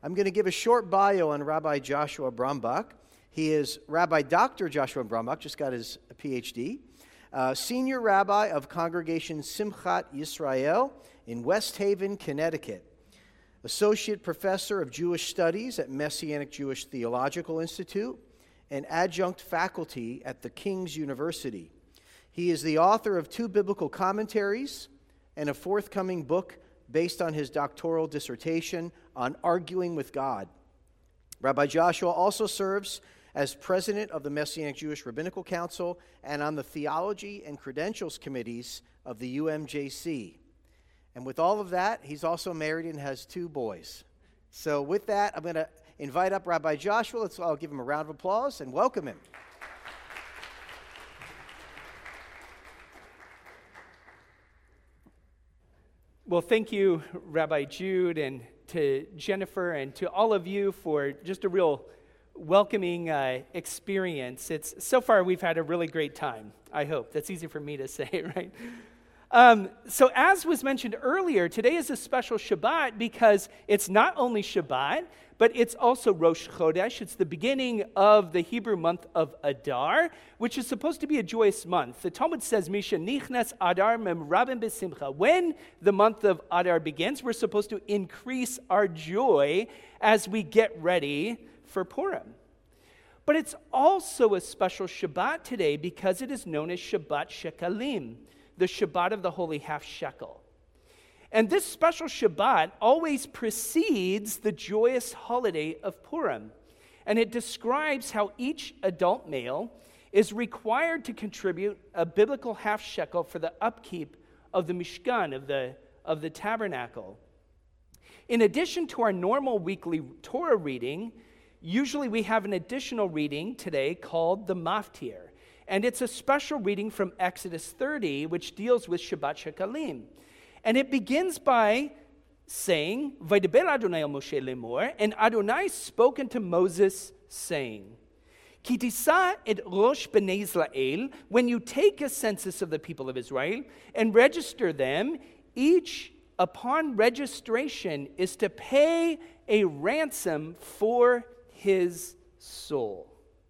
I'm going to give a short bio on Rabbi Joshua Brumbuck. He is Rabbi Dr. Joshua Brumbuck, just got his PhD, senior rabbi of Congregation Simchat Yisrael in West Haven, Connecticut, associate professor of Jewish studies at Messianic Jewish Theological Institute, and adjunct faculty at the King's University. He is the author of 2 biblical commentaries and a forthcoming book based on his doctoral dissertation on arguing with God. Rabbi Joshua also serves as president of the Messianic Jewish Rabbinical Council and on the Theology and Credentials Committees of the UMJC. And with all of that, he's also married and has 2 boys. So with that, I'm going to invite up Rabbi Joshua. I'll give him a round of applause and welcome him. Well, thank you, Rabbi Jude, and to Jennifer, and to all of you for just a real welcoming experience. So far, we've had a really great time, I hope. That's easy for me to say, right? So as was mentioned earlier, today is a special Shabbat because it's not only Shabbat, but it's also Rosh Chodesh. It's the beginning of the Hebrew month of Adar, which is supposed to be a joyous month. The Talmud says, Misha nichnas Adar memrabim besimcha. When the month of Adar begins, we're supposed to increase our joy as we get ready for Purim. But it's also a special Shabbat today because it is known as Shabbat Shekalim, the Shabbat of the Holy Half Shekel. And this special Shabbat always precedes the joyous holiday of Purim. And it describes how each adult male is required to contribute a biblical half shekel for the upkeep of the Mishkan, of the tabernacle. In addition to our normal weekly Torah reading, usually we have an additional reading today called the Maftir. And it's a special reading from Exodus 30, which deals with Shabbat Shekalim. And it begins by saying, Vaydaber Adonai el Moshe lemor, and Adonai spoke unto Moses, saying, Ki tisa et rosh bnei Israel, when you take a census of the people of Israel and register them, each upon registration is to pay a ransom for his soul.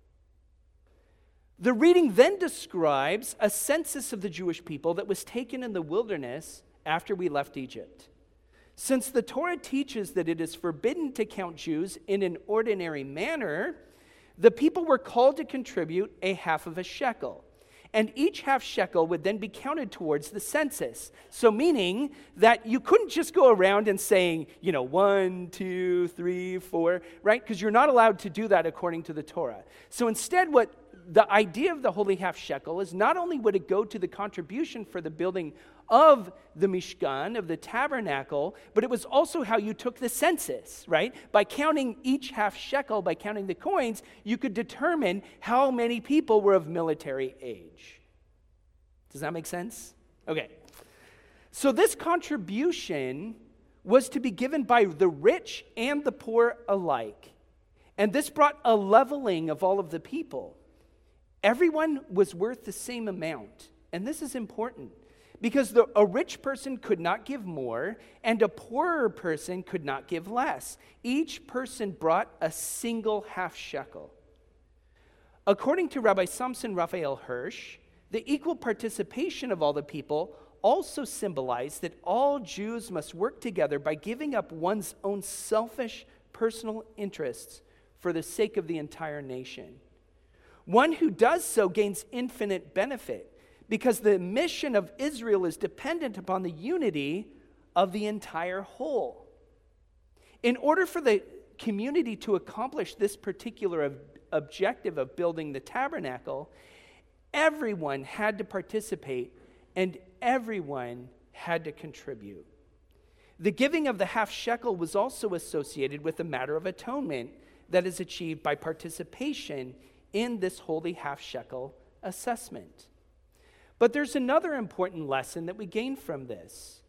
The reading then describes a census of the Jewish people that was taken in the wilderness after we left Egypt. Since the Torah teaches that it is forbidden to count Jews in an ordinary manner, the people were called to contribute a half of a shekel. And each half shekel would then be counted towards the census. So meaning that you couldn't just go around and saying, 1, 2, 3, 4, right? Because you're not allowed to do that according to the Torah. So instead, what the idea of the holy half shekel is not only would it go to the contribution for the building of the Mishkan, of the tabernacle, but it was also how you took the census, right? By counting each half shekel, by counting the coins, you could determine how many people were of military age. Does that make sense? Okay. So this contribution was to be given by the rich and the poor alike. And this brought a leveling of all of the people. Everyone was worth the same amount. And this is important because a rich person could not give more and a poorer person could not give less. Each person brought a single half shekel. According to Rabbi Samson Raphael Hirsch, the equal participation of all the people also symbolized that all Jews must work together by giving up one's own selfish personal interests for the sake of the entire nation. One who does so gains infinite benefit because the mission of Israel is dependent upon the unity of the entire whole. In order for the community to accomplish this particular objective of building the tabernacle, everyone had to participate and everyone had to contribute. The giving of the half shekel was also associated with the matter of atonement that is achieved by participation in this holy half shekel assessment. But there's another important lesson that we gain from this.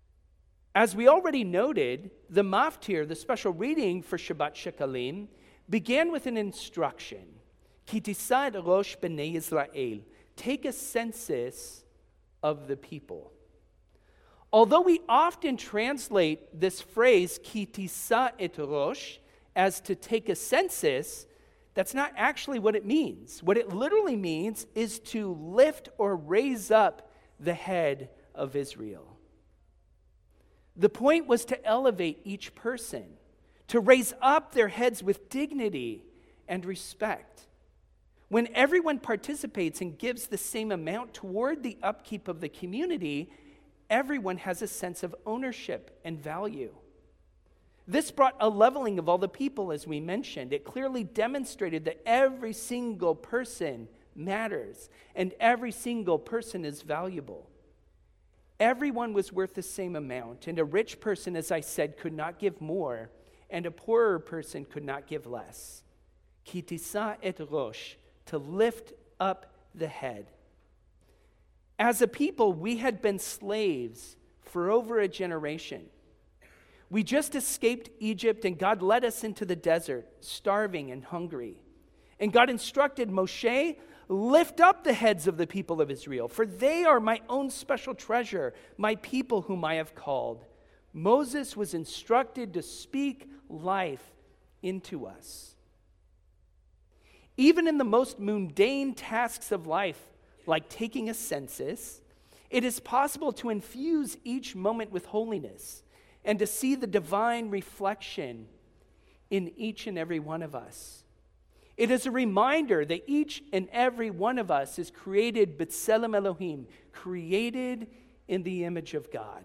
As we already noted, the Maftir, the special reading for Shabbat Shekalim, began with an instruction. Ki tisa et rosh bnei Israel. Take a census of the people. Although we often translate this phrase, ki tisa et rosh, as to take a census, that's not actually what it means. What it literally means is to lift or raise up the head of Israel. The point was to elevate each person, to raise up their heads with dignity and respect. When everyone participates and gives the same amount toward the upkeep of the community, everyone has a sense of ownership and value. This brought a leveling of all the people, as we mentioned. It clearly demonstrated that every single person matters and every single person is valuable. Everyone was worth the same amount, and a rich person, as I said, could not give more, and a poorer person could not give less. Ki tisa et rosh, to lift up the head. As a people, we had been slaves for over a generation. We just escaped Egypt, and God led us into the desert, starving and hungry. And God instructed Moshe, lift up the heads of the people of Israel, for they are my own special treasure, my people whom I have called. Moses was instructed to speak life into us. Even in the most mundane tasks of life, like taking a census, it is possible to infuse each moment with holiness and to see the divine reflection in each and every one of us. It is a reminder that each and every one of us is created b'tselem Elohim, created in the image of God.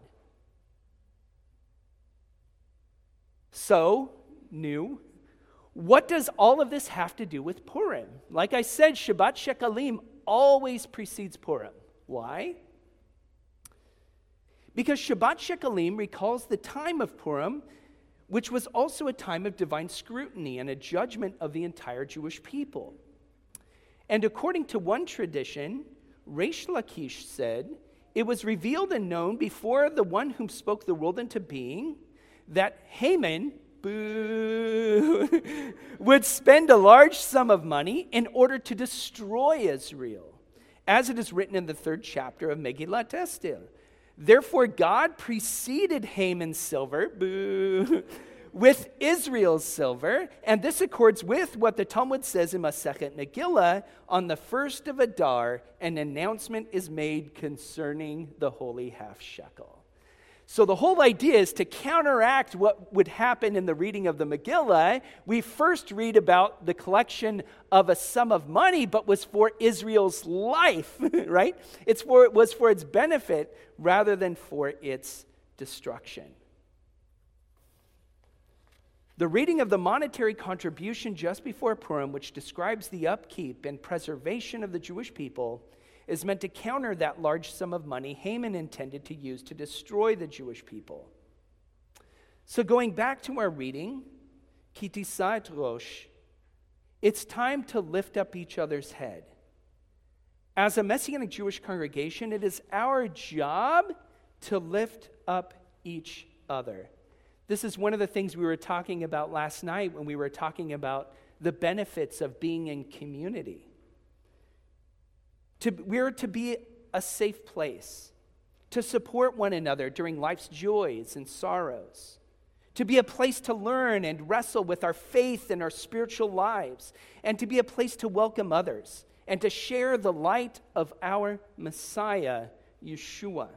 So, what does all of this have to do with Purim? Like I said, Shabbat Shekalim always precedes Purim. Why? Because Shabbat Shekalim recalls the time of Purim, which was also a time of divine scrutiny and a judgment of the entire Jewish people. And according to one tradition, Reish Lakish said, it was revealed and known before the one whom spoke the world into being that Haman, would spend a large sum of money in order to destroy Israel, as it is written in the 3rd chapter of Megillat Esther. Therefore, God preceded Haman's silver with Israel's silver, and this accords with what the Talmud says in Masechet Megillah, on the 1st of Adar, an announcement is made concerning the holy half shekel. So the whole idea is to counteract what would happen in the reading of the Megillah. We first read about the collection of a sum of money, but was for Israel's life, right? It was for its benefit rather than for its destruction. The reading of the monetary contribution just before Purim, which describes the upkeep and preservation of the Jewish people, is meant to counter that large sum of money Haman intended to use to destroy the Jewish people. So going back to our reading, Ki tisa et rosh, it's time to lift up each other's head. As a Messianic Jewish congregation, it is our job to lift up each other. This is one of the things we were talking about last night when we were talking about the benefits of being in community. We're to be a safe place, to support one another during life's joys and sorrows, to be a place to learn and wrestle with our faith and our spiritual lives, and to be a place to welcome others and to share the light of our Messiah, Yeshua.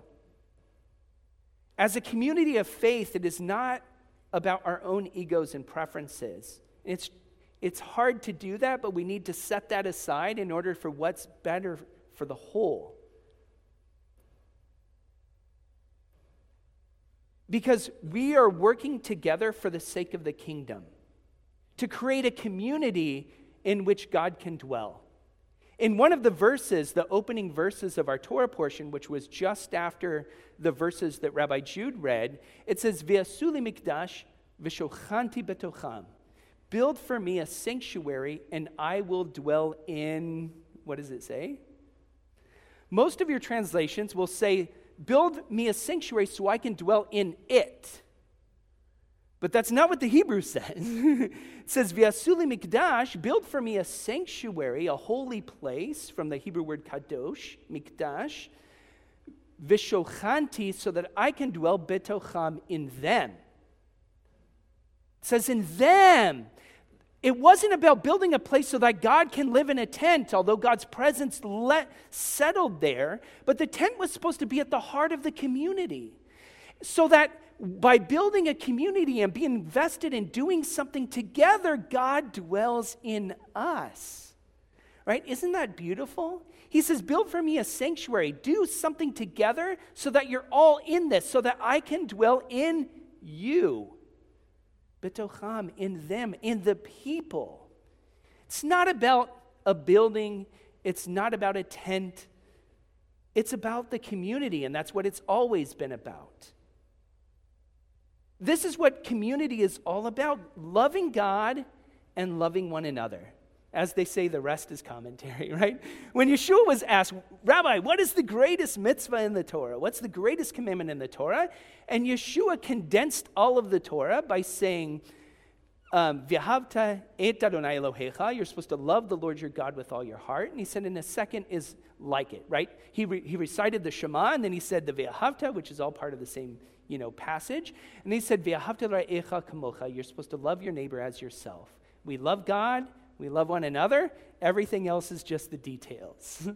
As a community of faith, it is not about our own egos and preferences. It's hard to do that, but we need to set that aside in order for what's better for the whole. Because we are working together for the sake of the kingdom, to create a community in which God can dwell. In one of the verses, the opening verses of our Torah portion, which was just after the verses that Rabbi Jude read, it says, V'asu li mikdash v'shochanti betocham. Build for me a sanctuary, and I will dwell in, what does it say? Most of your translations will say, build me a sanctuary so I can dwell in it. But that's not what the Hebrew says. It says, V'asu li mikdash, build for me a sanctuary, a holy place, from the Hebrew word kadosh, mikdash, Vishochanti, so that I can dwell betocham in them. It says in them. It wasn't about building a place so that God can live in a tent, although God's presence settled there. But the tent was supposed to be at the heart of the community. So that by building a community and being invested in doing something together, God dwells in us. Right? Isn't that beautiful? He says, build for me a sanctuary. Do something together so that you're all in this, so that I can dwell in you. Betocham, in them, in the people. It's not about a building. It's not about a tent. It's about the community, and that's what it's always been about. This is what community is all about, loving God and loving one another. As they say, the rest is commentary, right? When Yeshua was asked, Rabbi, what is the greatest mitzvah in the Torah? What's the greatest commandment in the Torah? And Yeshua condensed all of the Torah by saying, V'ahavta et Adonai Elohecha, you're supposed to love the Lord your God with all your heart. And he said, and a second is like it, right? He recited the Shema, and then he said the V'ahavta, which is all part of the same passage. And he said, V'ahavta ra'echa kamocha, you're supposed to love your neighbor as yourself. We love God. We love one another. Everything else is just the details.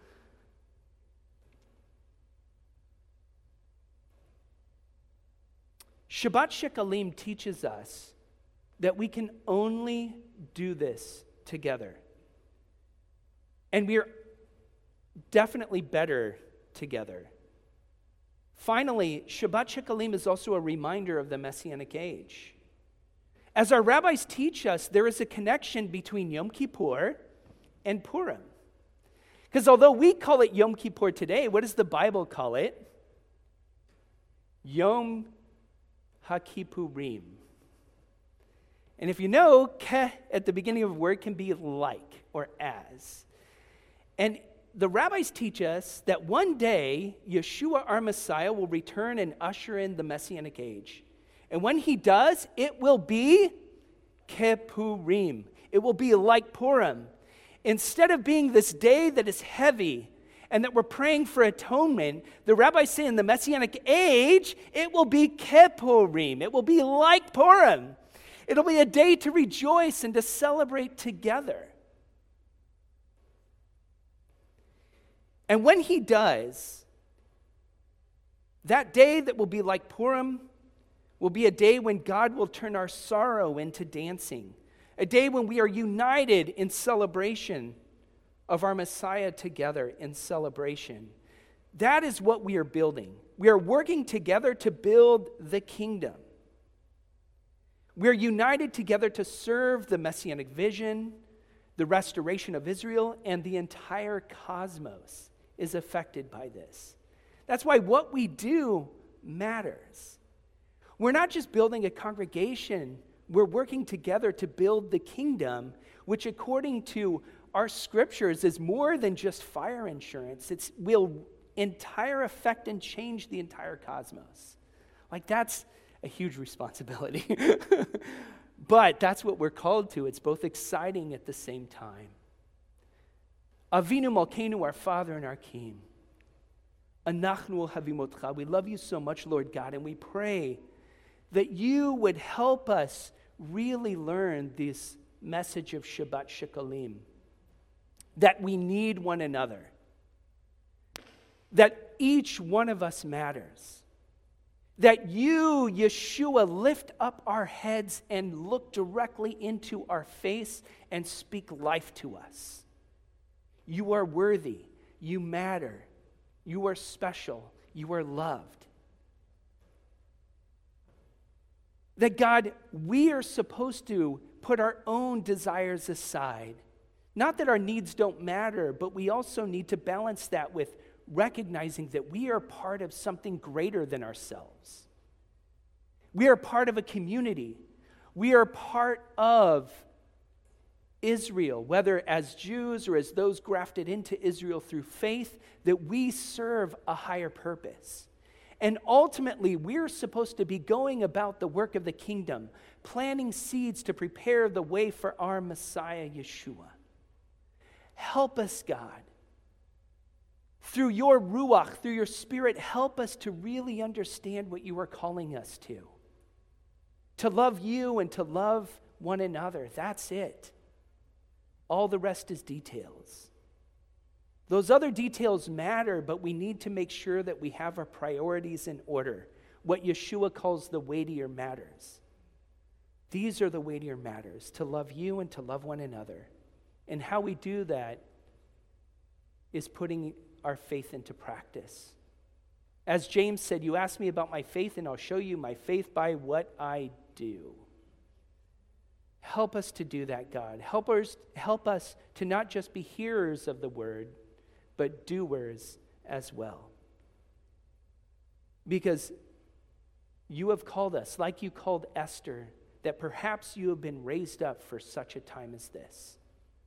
Shabbat Shekalim teaches us that we can only do this together. And we are definitely better together. Finally, Shabbat Shekalim is also a reminder of the Messianic age. As our rabbis teach us, there is a connection between Yom Kippur and Purim. Because although we call it Yom Kippur today, what does the Bible call it? Yom HaKippurim. And if you know, ke at the beginning of a word can be like or as. And the rabbis teach us that one day, Yeshua, our Messiah, will return and usher in the Messianic age. And when he does, it will be Kippurim. It will be like Purim. Instead of being this day that is heavy and that we're praying for atonement, the rabbis say in the Messianic age, it will be Kippurim. It will be like Purim. It'll be a day to rejoice and to celebrate together. And when he does, that day that will be like Purim will be a day when God will turn our sorrow into dancing, a day when we are united in celebration of our Messiah together in celebration. That is what we are building. We are working together to build the kingdom. We are united together to serve the Messianic vision, the restoration of Israel, and the entire cosmos is affected by this. That's why what we do matters. We're not just building a congregation, we're working together to build the kingdom, which according to our scriptures is more than just fire insurance. It will entire affect and change the entire cosmos. Like that's a huge responsibility. But that's what we're called to. It's both exciting at the same time. Avinu Malkeinu, our Father and our King. Anachnu Havimotcha. We love you so much, Lord God, and we pray that you would help us really learn this message of Shabbat Shekalim, that we need one another, that each one of us matters, that you, Yeshua, lift up our heads and look directly into our face and speak life to us. You are worthy, you matter, you are special, you are loved. That God, we are supposed to put our own desires aside. Not that our needs don't matter, but we also need to balance that with recognizing that we are part of something greater than ourselves. We are part of a community. We are part of Israel, whether as Jews or as those grafted into Israel through faith, that we serve a higher purpose. And ultimately, we're supposed to be going about the work of the kingdom, planting seeds to prepare the way for our Messiah, Yeshua. Help us, God. Through your Ruach, through your Spirit, help us to really understand what you are calling us to love you and to love one another. That's it. All the rest is details. Those other details matter, but we need to make sure that we have our priorities in order. What Yeshua calls the weightier matters. These are the weightier matters, to love you and to love one another. And how we do that is putting our faith into practice. As James said, you ask me about my faith, and I'll show you my faith by what I do. Help us to do that, God. Help us to not just be hearers of the word, but doers as well. Because you have called us, like you called Esther, that perhaps you have been raised up for such a time as this.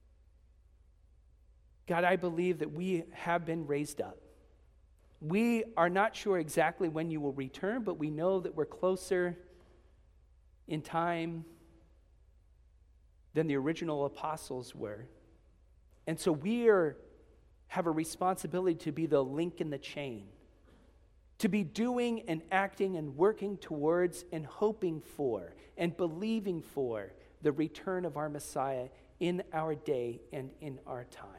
God, I believe that we have been raised up. We are not sure exactly when you will return, but we know that we're closer in time than the original apostles were. And so we have a responsibility to be the link in the chain, to be doing and acting and working towards and hoping for and believing for the return of our Messiah in our day and in our time.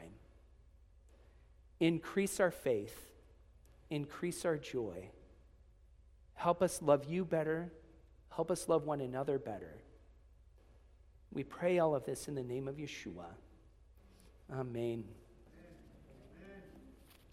Increase our faith, increase our joy. Help us love you better. Help us love one another better. We pray all of this in the name of Yeshua. Amen.